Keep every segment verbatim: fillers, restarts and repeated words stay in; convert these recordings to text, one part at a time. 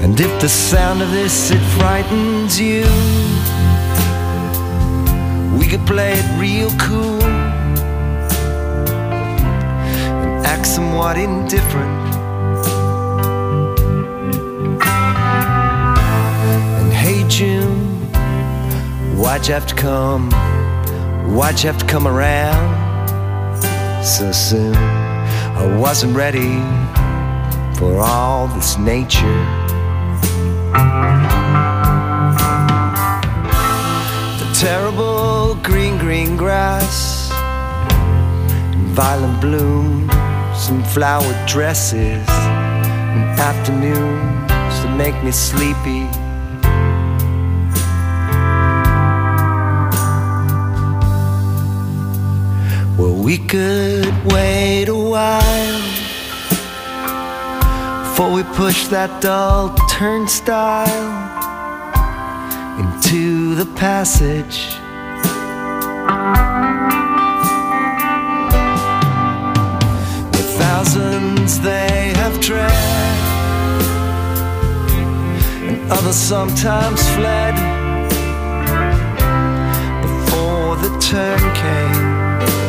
And if the sound of this, it frightens you, we could play it real cool and act somewhat indifferent. And hey June, why'd you have to come? Why'd you have to come around so soon? I wasn't ready for all this nature. The terrible green, green grass, and violent blooms, and flowered dresses, and afternoons that make me sleepy. Well, we could wait a while before we push that dull turnstile into the passage. The thousands they have tread, and others sometimes fled before the turn came.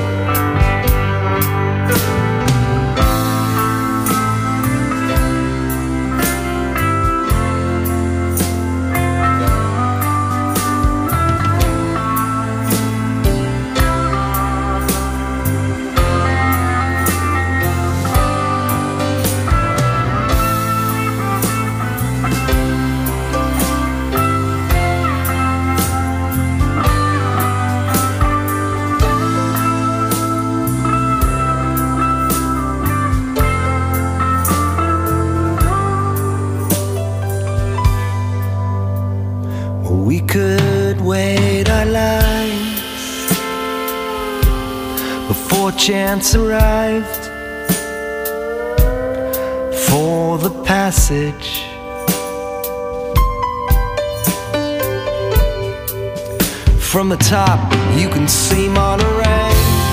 We could wait our lives before chance arrived for the passage. From the top you can see Monterey,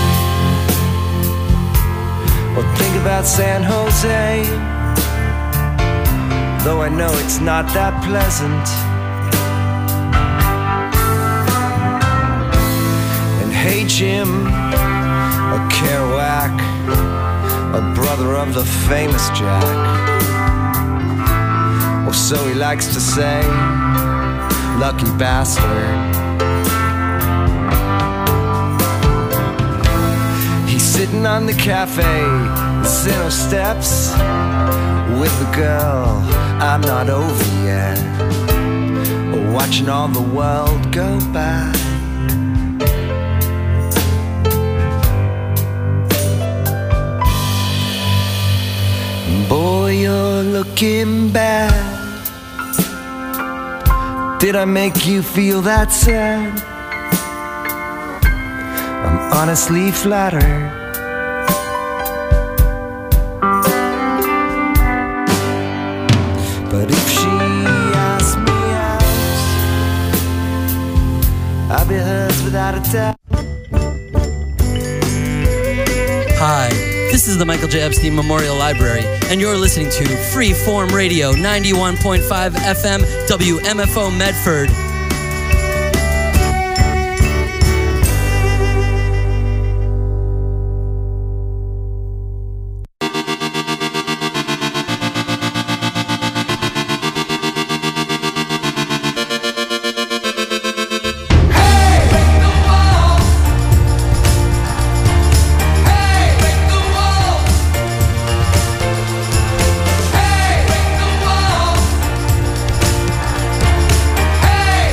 or think about San Jose, though I know it's not that pleasant. Hey Jim, a Kerouac, a brother of the famous Jack, or so he likes to say, lucky bastard. He's sitting on the cafe, Zeno steps, with the girl I'm not over yet, watching all the world go by. Boy, you're looking bad. Did I make you feel that sad? I'm honestly flattered. But if she asks me out, I'll be hers without a doubt. Hi, this is the Michael J. Epstein Memorial Library, and you're listening to Freeform Radio, ninety-one point five F M, W M F O Medford. Hey!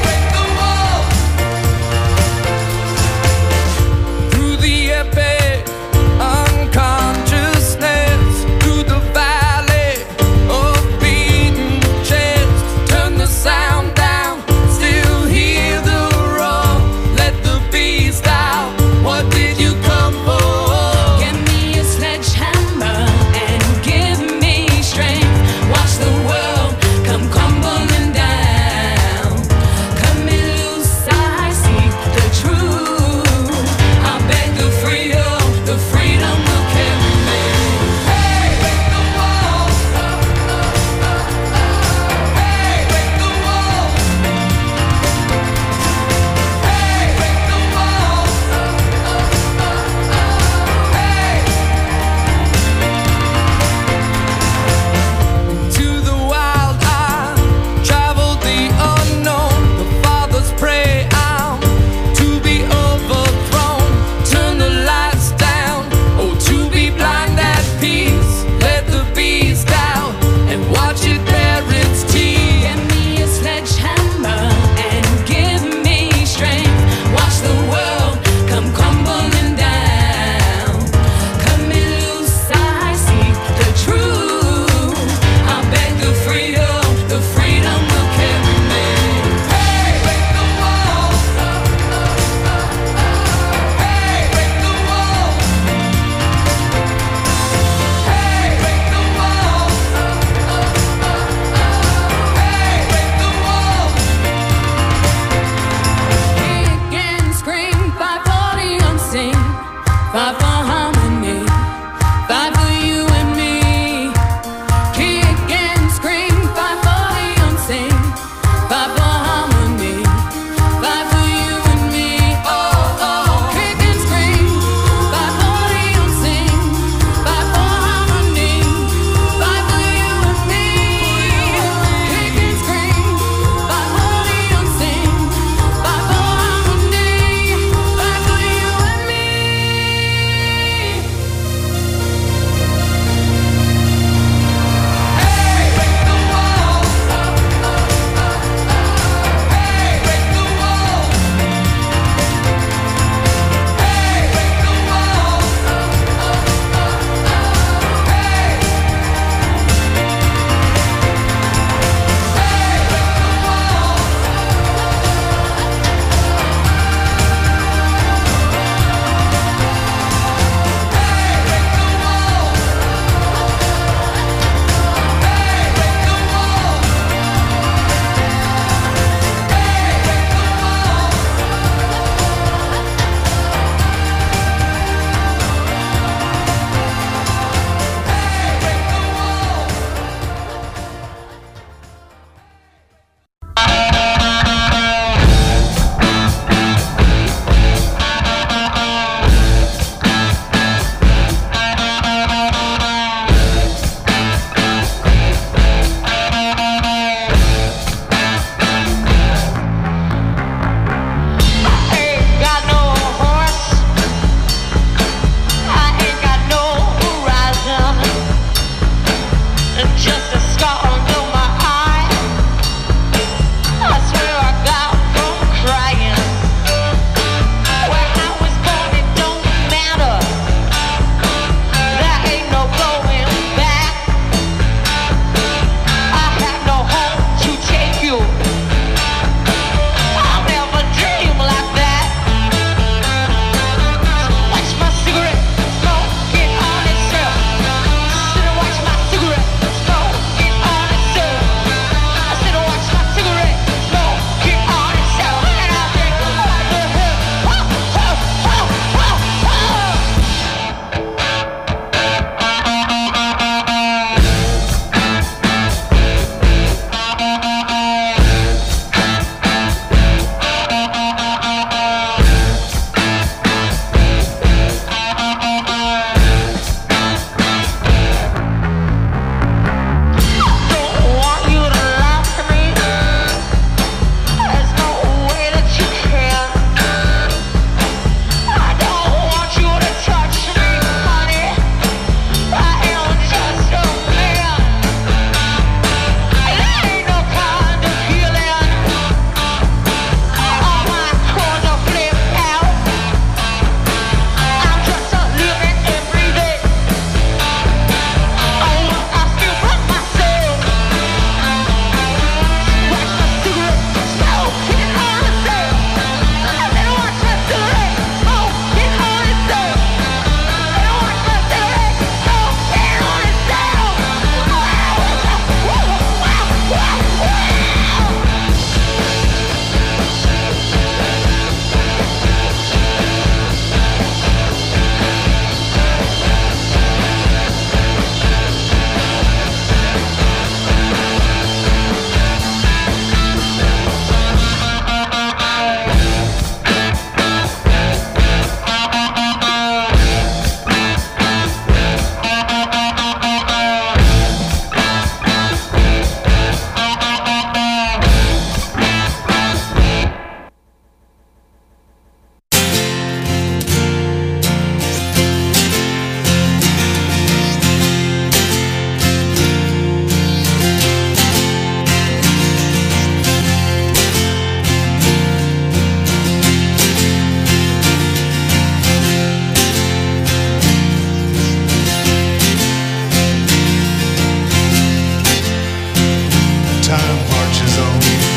Time marches on.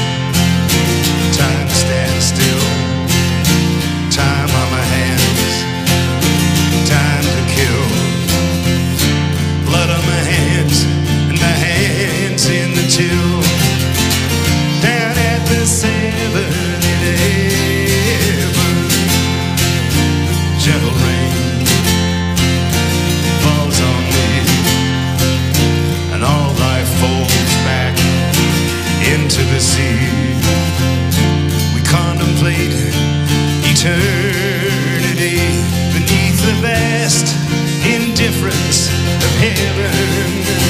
Time stands still. Time on my hands. Time to kill. Blood on my hands and my hands in the till. Down at the seven-Eleven, gentle rain falls on me, and all life folds back into the sea. We contemplate eternity beneath the vast indifference of heaven.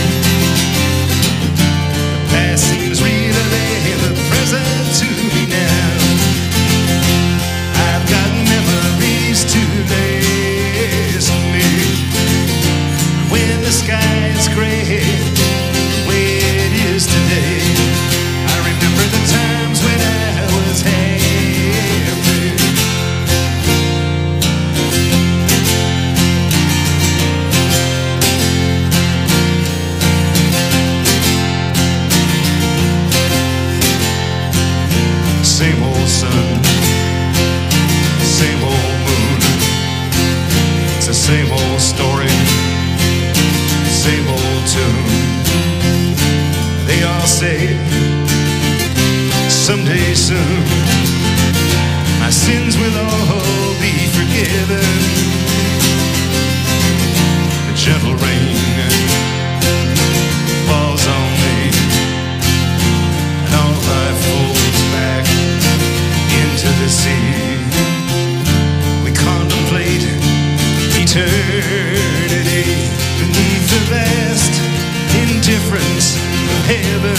The past seems realer than the present to me now. I've got memories to last me. When the sky is gray, way it is today, I remember the times when I was happy. Same old sun, same old moon. It's the same old story, same old tune. They all say someday soon my sins will all be forgiven. The gentle rain falls on me, and all life folds back into the sea. We contemplate eternity beneath the vast indifference of heaven.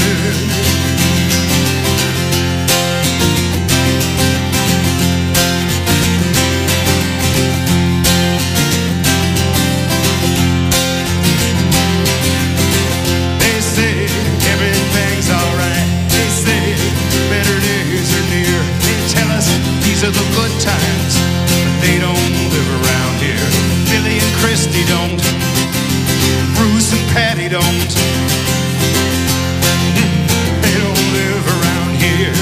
They say everything's alright. They say better days are near. They tell us these are the good times, but they don't live around here. Billy and Christy don't. Bruce and Patty don't. They don't live around here.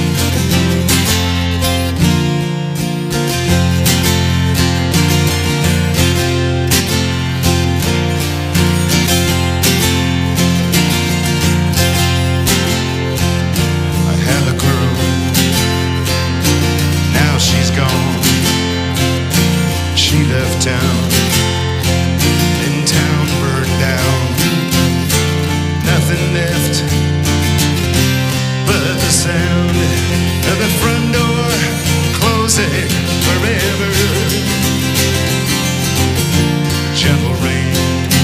I had a girl, now she's gone. She left town, and town burned down. Nothing left but the sound of the front door closing forever. Gentle rain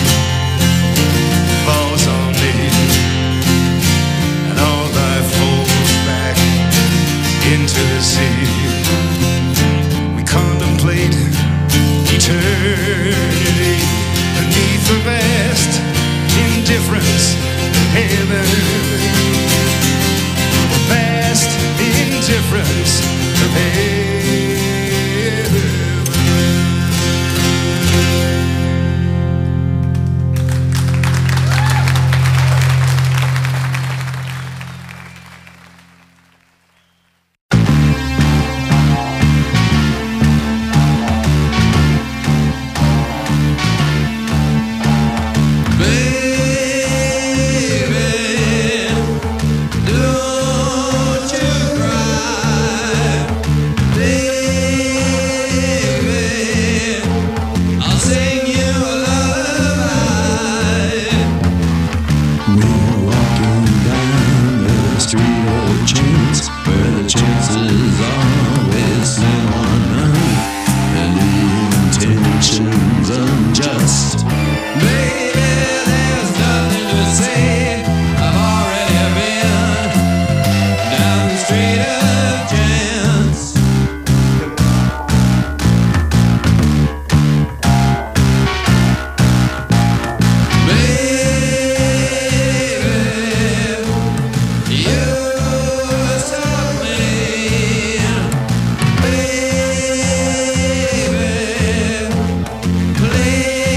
falls on me, and all life folds back into the sea. We contemplate eternity beneath the vast indifference of heaven. The vast indifference of heaven.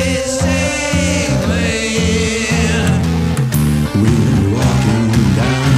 Walking down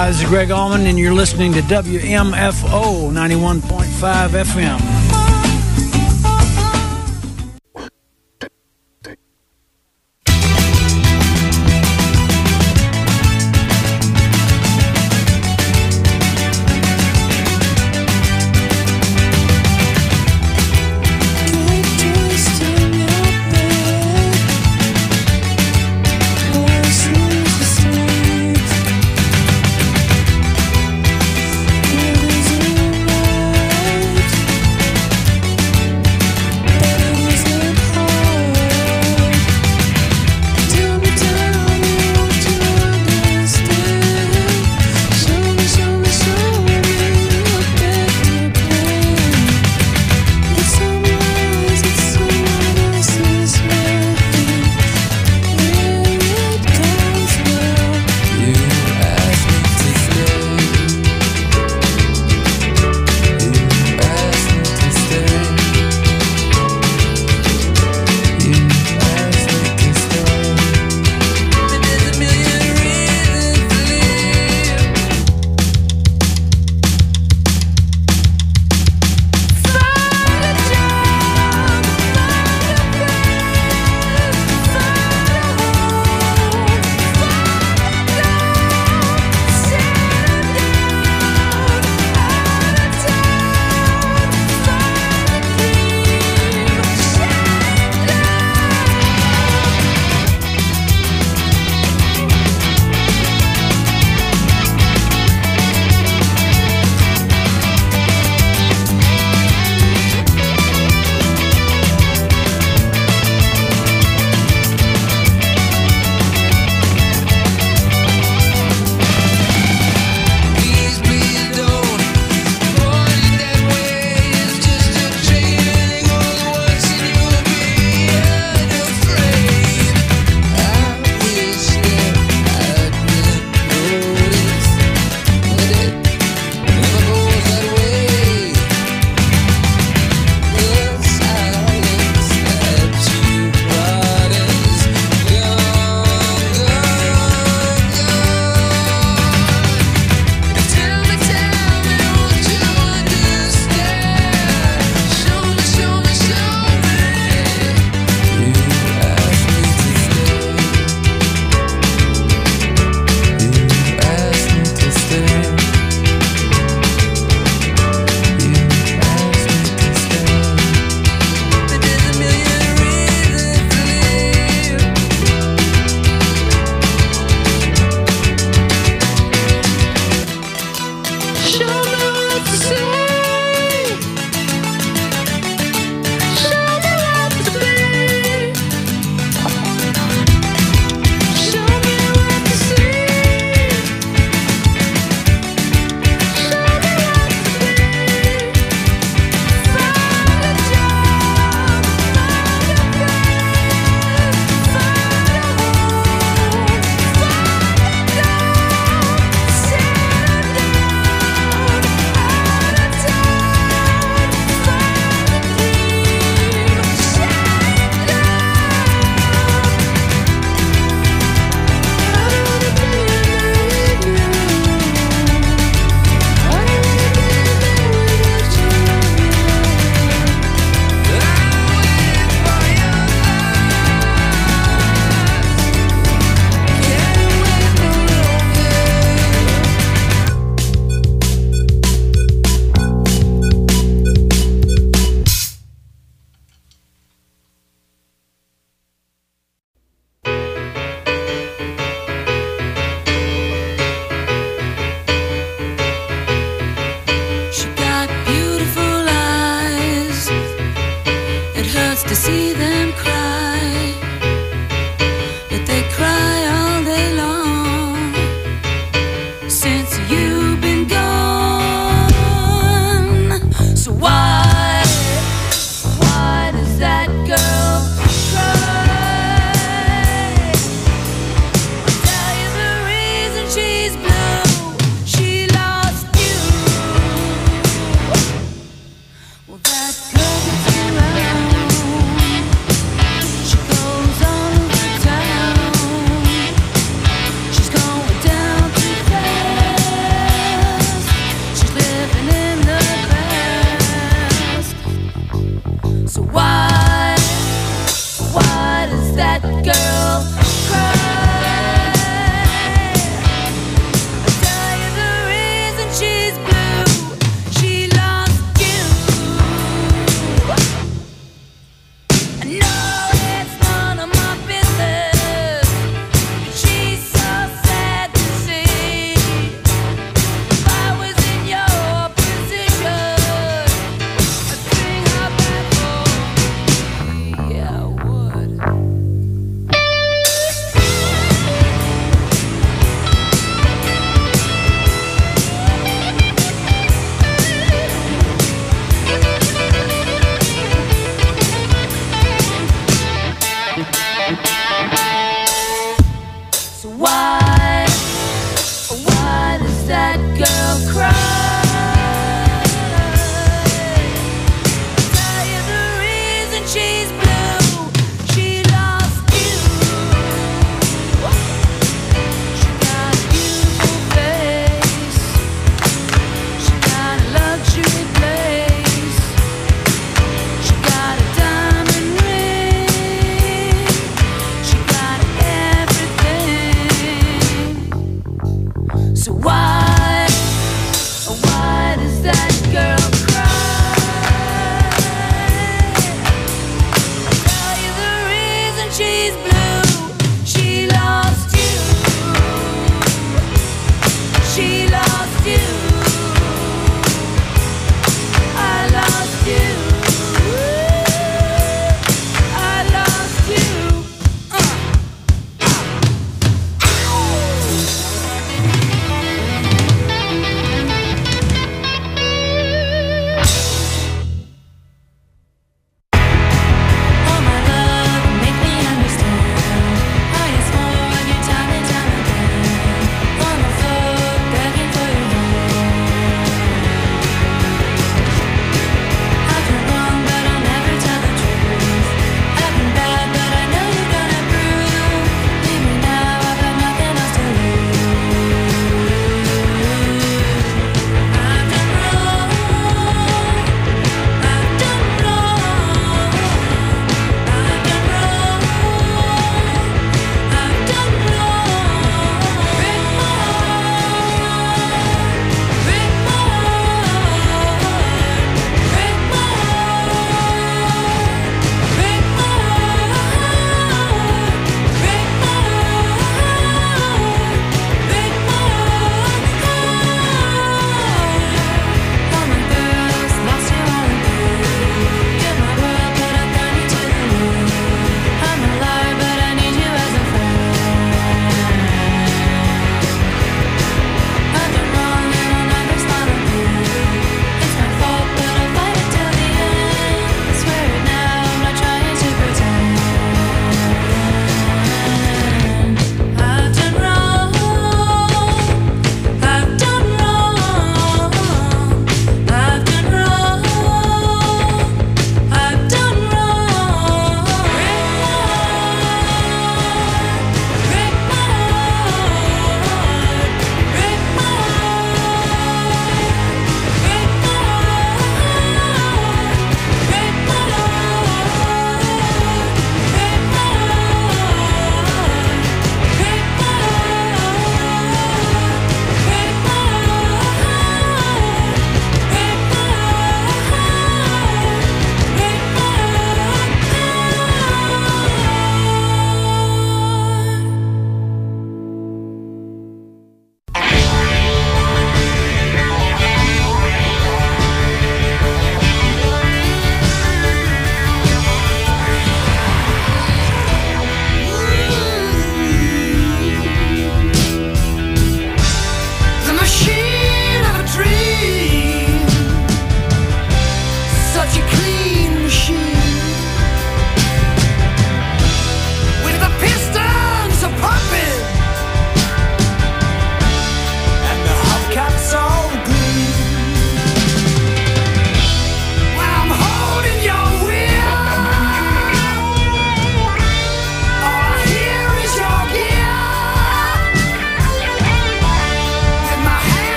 Hi, this is Greg Allman, and you're listening to W M F O ninety-one point five F M. She's going down too fast.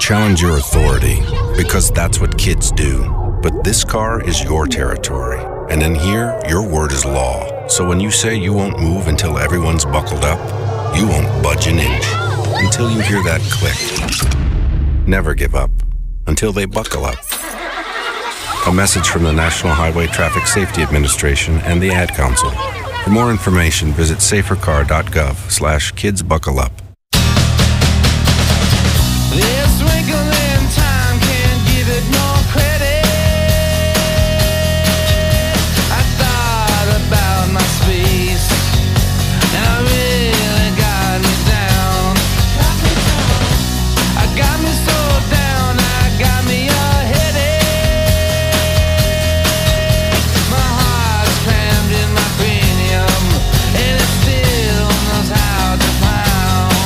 challenge your authority, because that's what kids do. But this car is your territory, and in here, your word is law. So when you say you won't move until everyone's buckled up, you won't budge an inch until you hear that click. Never give up until they buckle up. A message from the National Highway Traffic Safety Administration and the Ad Council. For more information, visit safercar.gov slash kids buckle up. This wrinkle in time can't give it more credit. I thought about my space, now it really got me down. I got me so down, I got me a headache. My heart's crammed in my cranium, and it still knows how to pound.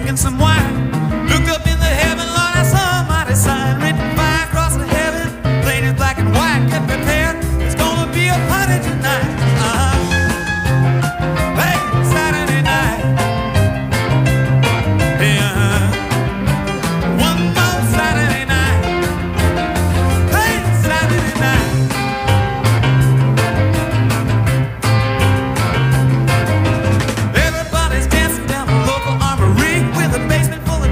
drinking some wine. Looked up in the heaven, Lord, I saw a mighty sign written fire across the heaven. Plain as black and white, get prepared. It's gonna be a party tonight. Uh-huh. Hey, Saturday night. Hey, uh-huh. One more Saturday night. Hey, Saturday night. Everybody's dancing down the local armory with a basement full of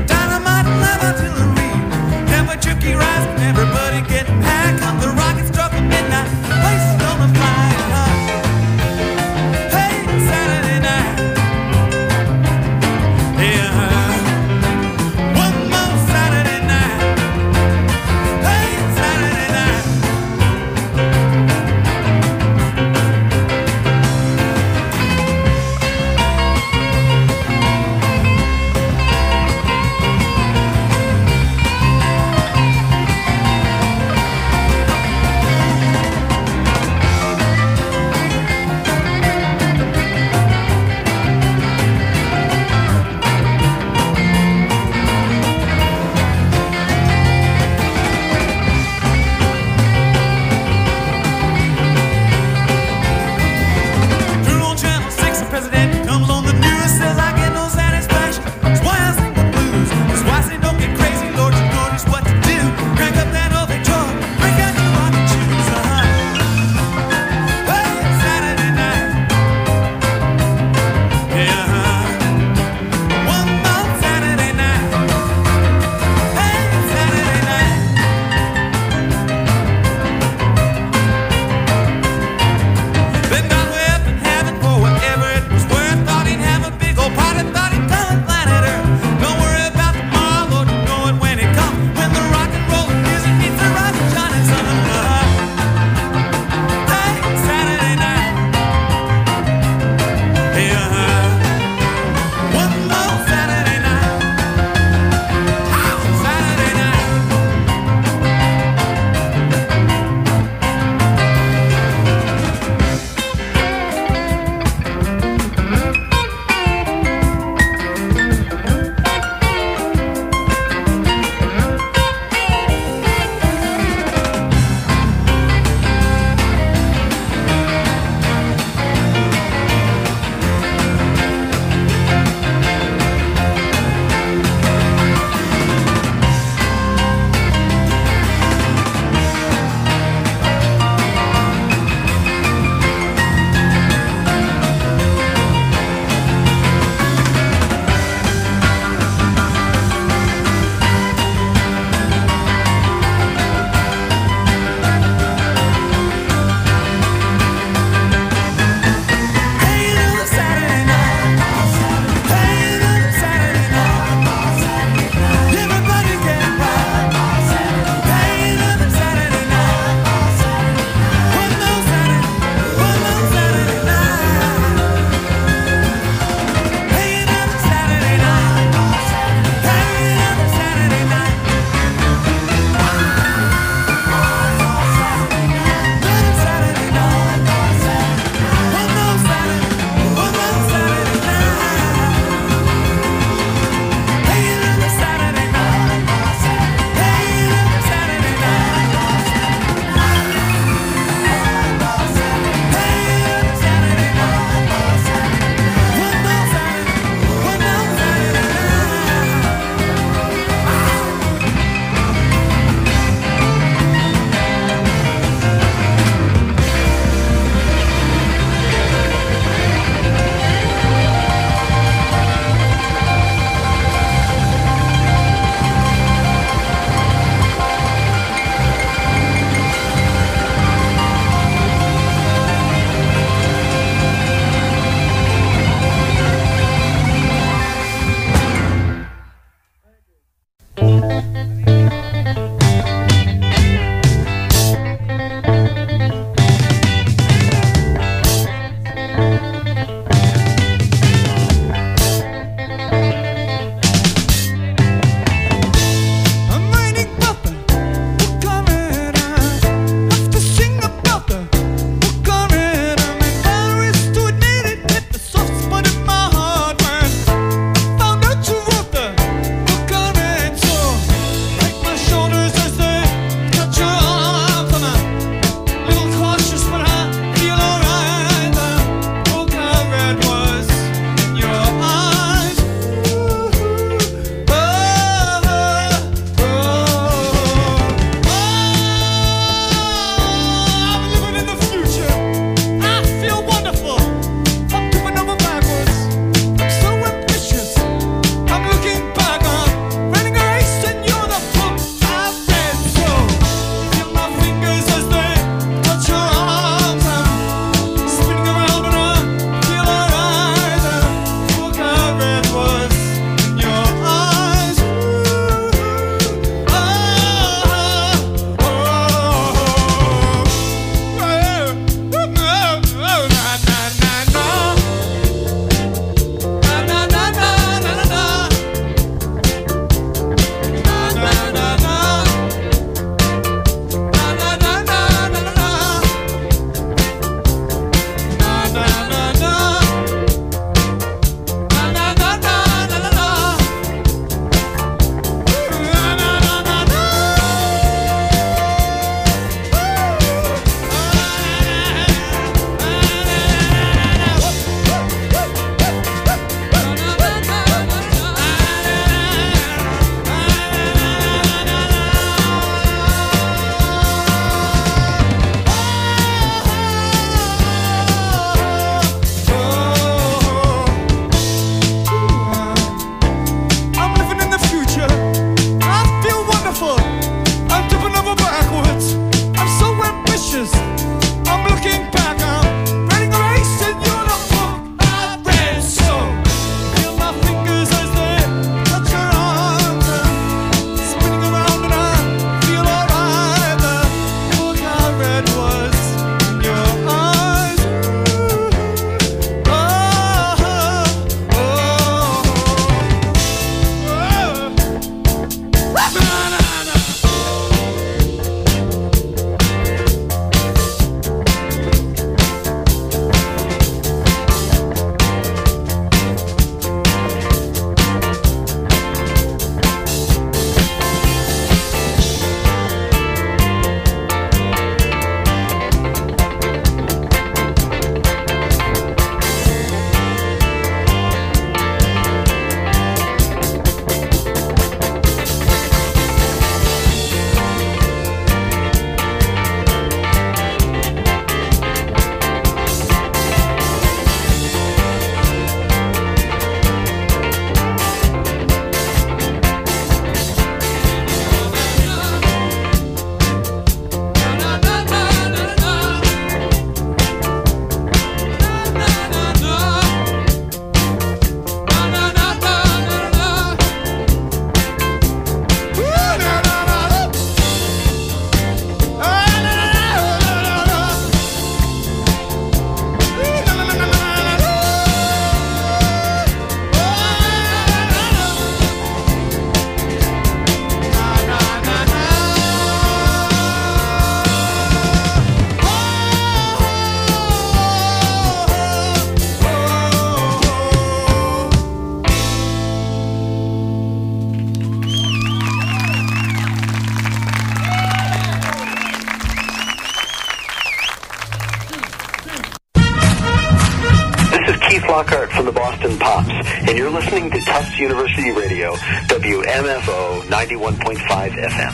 Flockhart from the Boston Pops, and you're listening to Tufts University Radio, W M F O ninety-one point five F M.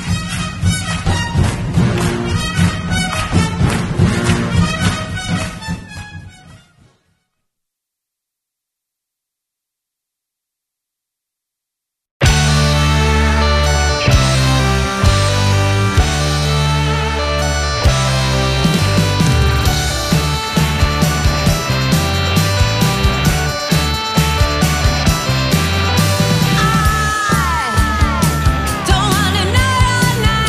Don't wanna know your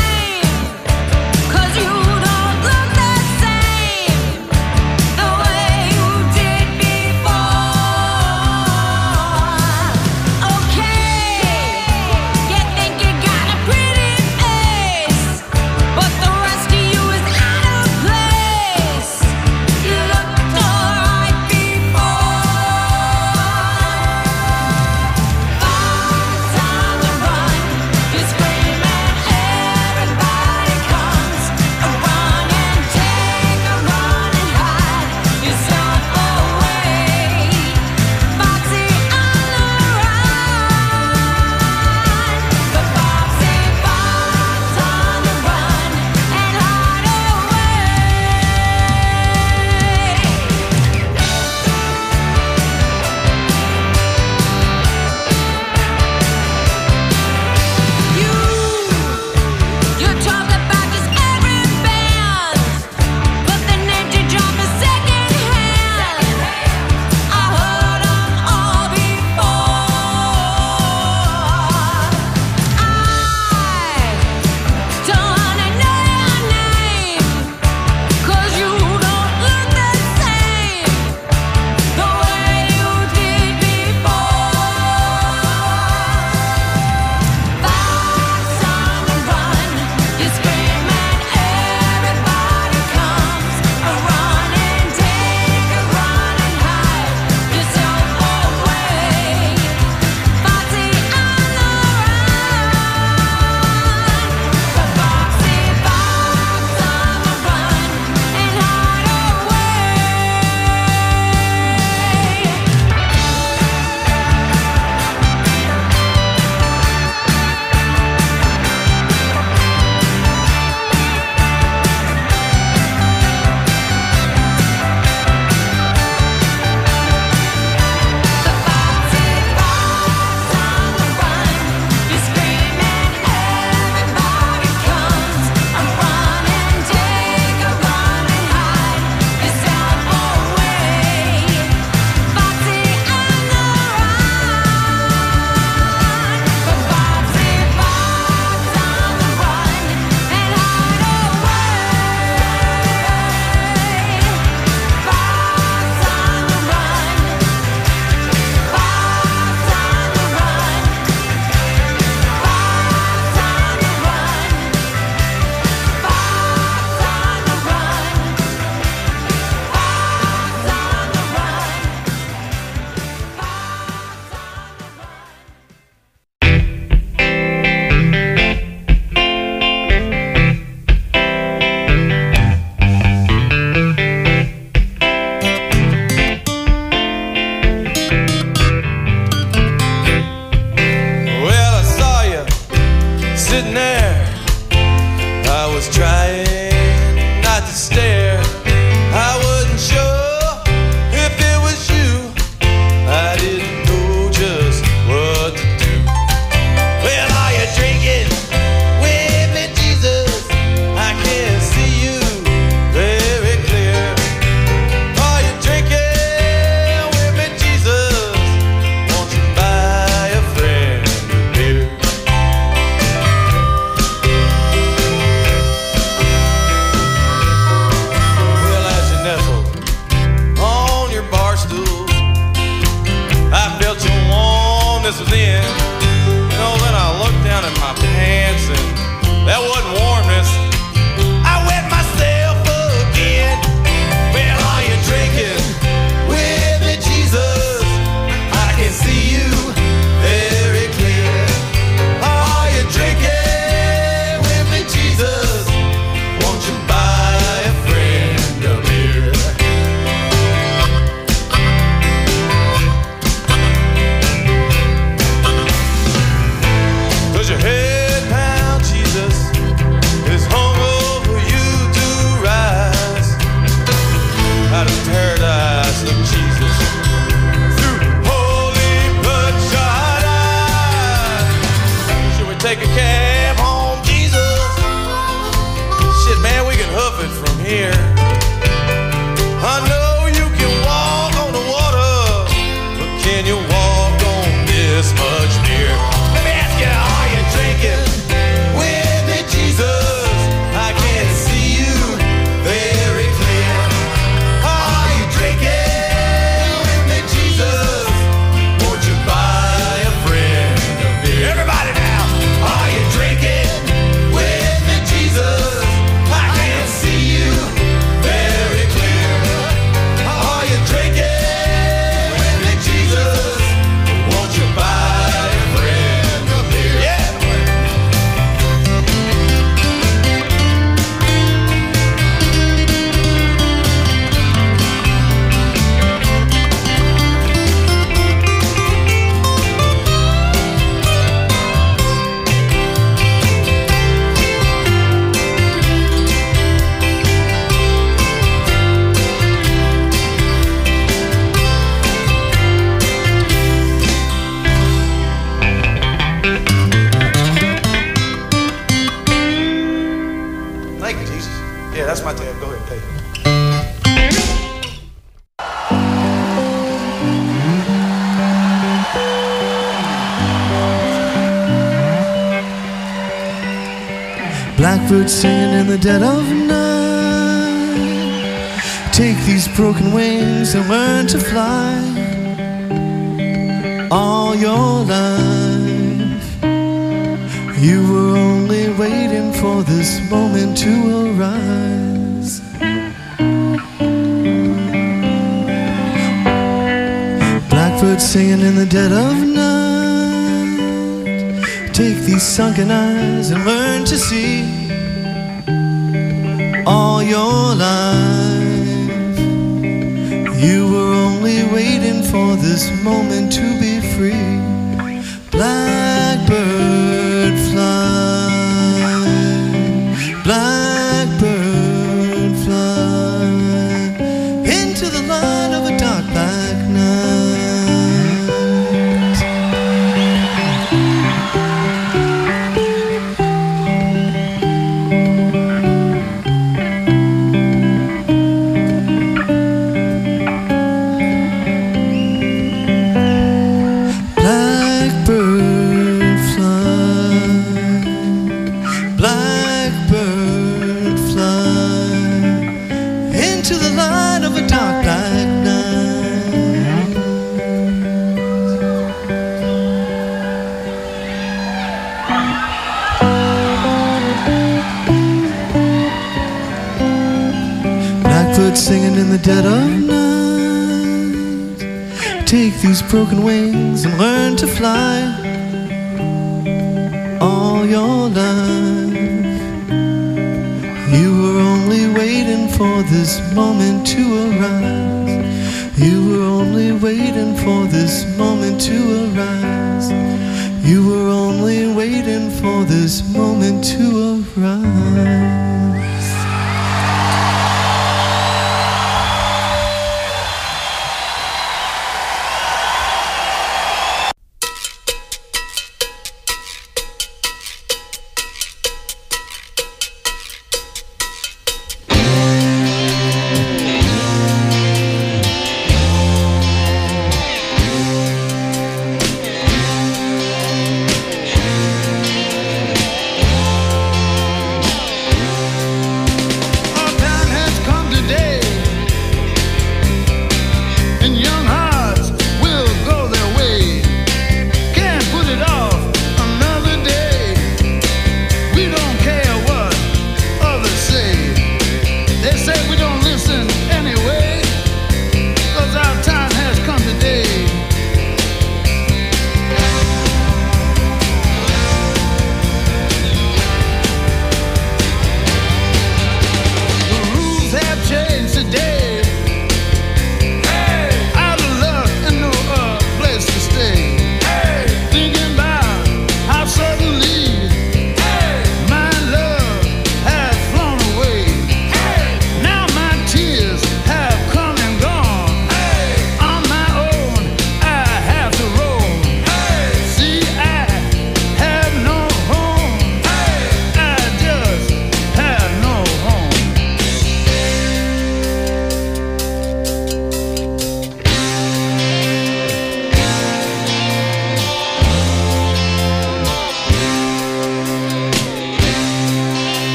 that's my tab. Go ahead, take it. Blackbird singing in the dead of night. Take these broken wings and learn to fly. All your life you were only waiting for this moment to arise. Blackbird singing in the dead of night. Take these sunken eyes and learn to see. All your life you were only waiting for this moment to be free. Blackbird fly, blackbird fly into the light of a dark black night. Singing in the dead of night. Take these broken wings and learn to fly. All your life you were only waiting for this moment to arise. You were only waiting for this moment to arise. You were only waiting for this moment to arise.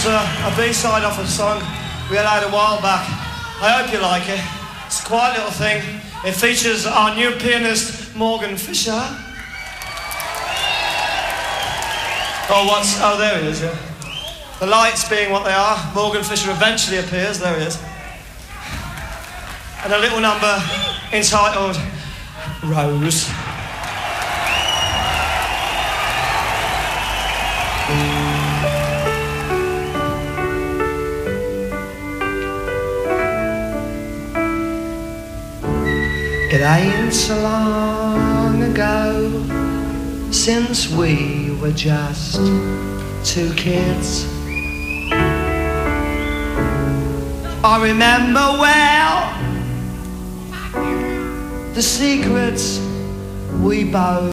was a, a B-side off a song we had out a while back. I hope you like it. It's a quiet little thing. It features our new pianist, Morgan Fisher. Oh, what's... Oh, there he is, yeah. The lights being what they are, Morgan Fisher eventually appears. There he is. And a little number entitled Rose. It ain't so long ago since we were just two kids. I remember well the secrets we both